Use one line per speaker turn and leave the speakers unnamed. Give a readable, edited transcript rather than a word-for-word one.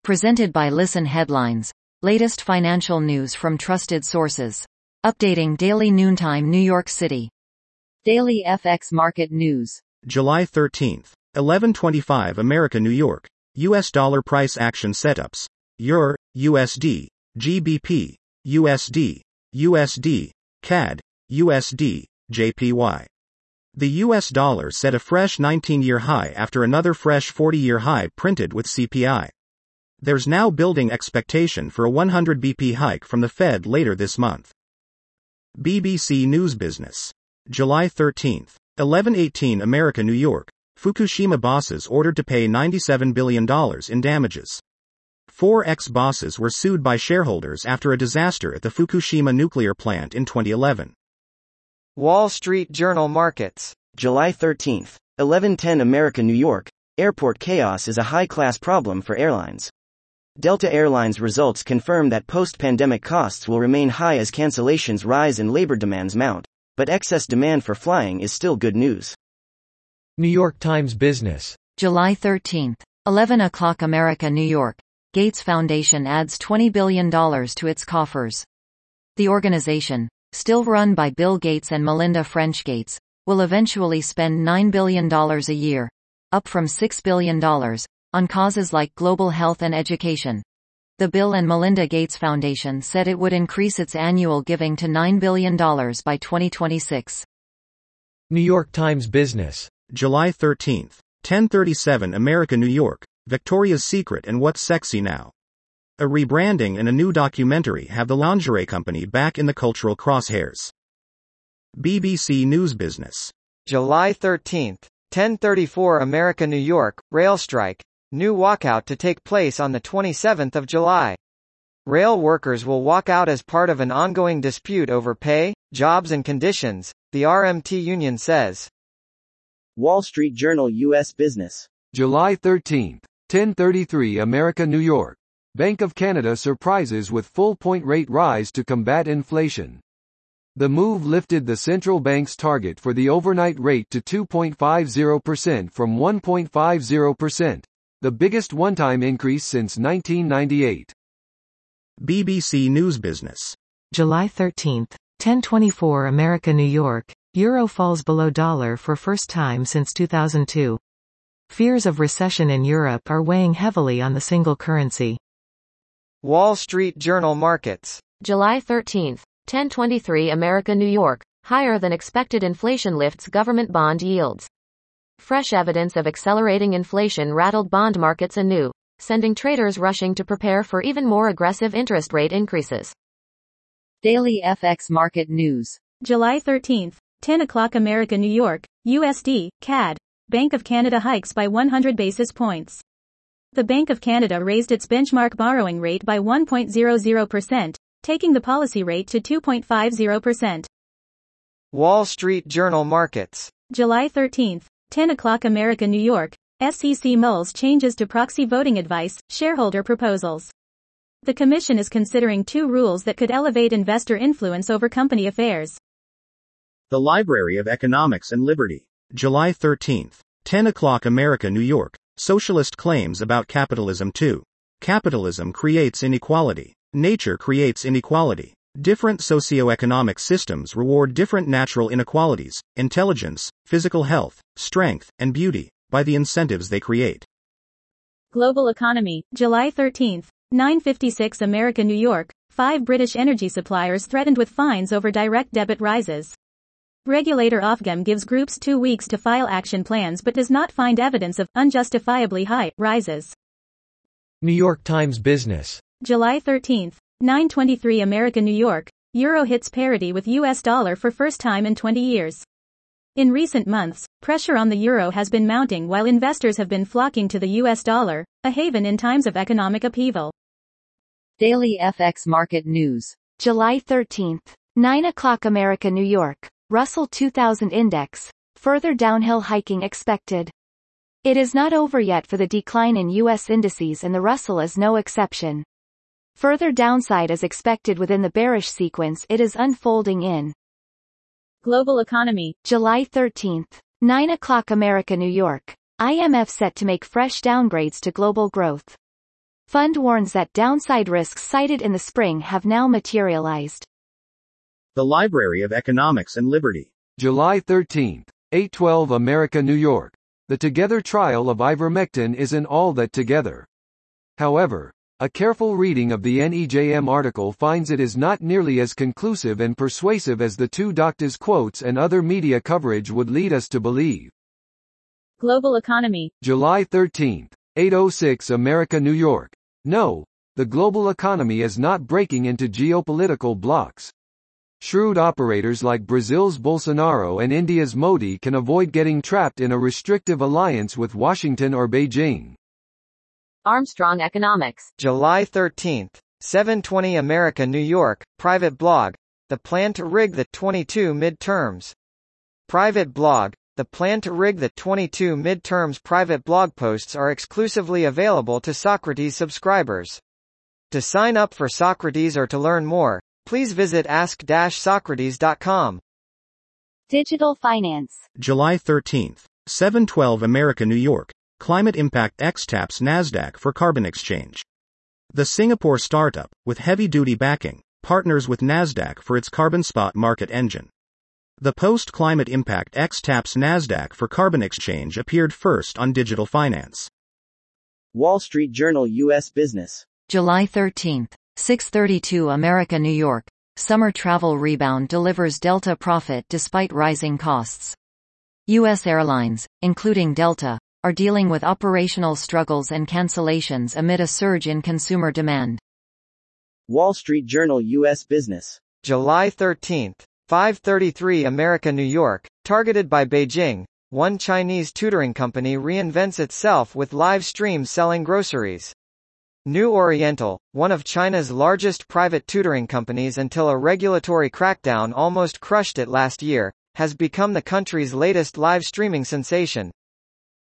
Presented by Listen Headlines. Latest financial news from trusted sources. Updating daily noontime New York City. Daily FX market news.
July 13th, 11:25 America New York. US dollar price action setups. EUR, USD, GBP, USD, USD, CAD, USD, JPY. The US dollar set a fresh 19-year high after another fresh 40-year high printed with CPI. There's now building expectation for a 100 BP hike from the Fed later this month. BBC News Business. July 13th, 11:18 America New York. Fukushima bosses ordered to pay $97 billion in damages. 4 ex-bosses were sued by shareholders after a disaster at the Fukushima nuclear plant in 2011.
Wall Street Journal Markets.
July 13th, 11:10 America New York. Airport chaos is a high-class problem for airlines. Delta Airlines results confirm that post-pandemic costs will remain high as cancellations rise and labor demands mount, but excess demand for flying is still good news.
New York Times Business.
July 13th, 11 o'clock America New York. Gates Foundation adds $20 billion to its coffers. The organization, still run by Bill Gates and Melinda French Gates, will eventually spend $9 billion a year, up from $6 billion, on causes like global health and education. The Bill and Melinda Gates Foundation said it would increase its annual giving to $9 billion by 2026.
New York Times Business.
July 13th, 10:37 America New York. Victoria's Secret and What's Sexy Now. A rebranding and a new documentary have the lingerie company back in the cultural crosshairs. BBC News Business.
July 13th, 10:34 America New York. Rail strike. New walkout to take place on the 27th of July. Rail workers will walk out as part of an ongoing dispute over pay, jobs and conditions, the RMT union says.
Wall Street Journal US Business.
July 13th, 10:33 America New York. Bank of Canada surprises with full point rate rise to combat inflation. The move lifted the central bank's target for the overnight rate to 2.50% from 1.50%, the biggest one-time increase since 1998.
BBC News Business.
July 13th, 10:24 America New York. Euro falls below dollar for first time since 2002. Fears of recession in Europe are weighing heavily on the single currency.
Wall Street Journal Markets.
July 13th, 10:23 America New York. Higher than expected inflation lifts government bond yields. Fresh evidence of accelerating inflation rattled bond markets anew, sending traders rushing to prepare for even more aggressive interest rate increases.
Daily FX market news.
July 13th, 10 o'clock America New York. USD, CAD. Bank of Canada hikes by 100 basis points. The Bank of Canada raised its benchmark borrowing rate by 1.00%, taking the policy rate to 2.50%.
Wall Street Journal Markets.
July 13th, 10 o'clock America New York. SEC mulls changes to proxy voting advice, shareholder proposals. The Commission is considering 2 rules that could elevate investor influence over company affairs.
The Library of Economics and Liberty. July 13th, 10 o'clock America New York. Socialist claims about capitalism 2. Capitalism creates inequality. Nature creates inequality. Different socioeconomic systems reward different natural inequalities, intelligence, physical health, strength, and beauty, by the incentives they create.
Global Economy. July 13th, 9:56 America New York. 5 British energy suppliers threatened with fines over direct debit rises. Regulator Ofgem gives groups 2 weeks to file action plans but does not find evidence of unjustifiably high rises.
New York Times Business.
July 13th, 9:23 America New York. Euro hits parity with US dollar for first time in 20 years. In recent months, pressure on the euro has been mounting while investors have been flocking to the US dollar, a haven in times of economic upheaval.
Daily FX market news.
July 13th, 9 o'clock America New York. Russell 2000 Index. Further downhill hiking expected. It is not over yet for the decline in U.S. indices and the Russell is no exception. Further downside is expected within the bearish sequence it is unfolding in.
Global Economy.
July 13th, 9 o'clock America New York. IMF set to make fresh downgrades to global growth. Fund warns that downside risks cited in the spring have now materialized.
The Library of Economics and Liberty.
July 13, 812 America, New York. The Together trial of ivermectin isn't all that together. However, a careful reading of the NEJM article finds it is not nearly as conclusive and persuasive as the two doctors' quotes and other media coverage would lead us to believe.
Global economy.
July 13, 806 America, New York. No, the global economy is not breaking into geopolitical blocks. Shrewd operators like Brazil's Bolsonaro and India's Modi can avoid getting trapped in a restrictive alliance with Washington or Beijing.
Armstrong Economics.
July 13, 720 America, New York. Private blog. The plan to rig the 22 midterms. Private blog. The plan to rig the 22 midterms private blog posts are exclusively available to Socrates subscribers. To sign up for Socrates or to learn more, please visit ask-socrates.com.
Digital finance.
July 13, 712 America, New York. Climate Impact X taps Nasdaq for carbon exchange. The Singapore startup, with heavy-duty backing, partners with Nasdaq for its carbon spot market engine. The post-Climate Impact X taps Nasdaq for carbon exchange appeared first on Digital Finance.
Wall Street Journal U.S. Business.
July 13, 632 America, New York. Summer travel rebound delivers Delta profit despite rising costs. U.S. airlines, including Delta, are dealing with operational struggles and cancellations amid a surge in consumer demand.
Wall Street Journal U.S. Business.
July 13, 533 America, New York. Targeted by Beijing, one Chinese tutoring company reinvents itself with live streams selling groceries. New Oriental, one of China's largest private tutoring companies until a regulatory crackdown almost crushed it last year, has become the country's latest live streaming sensation,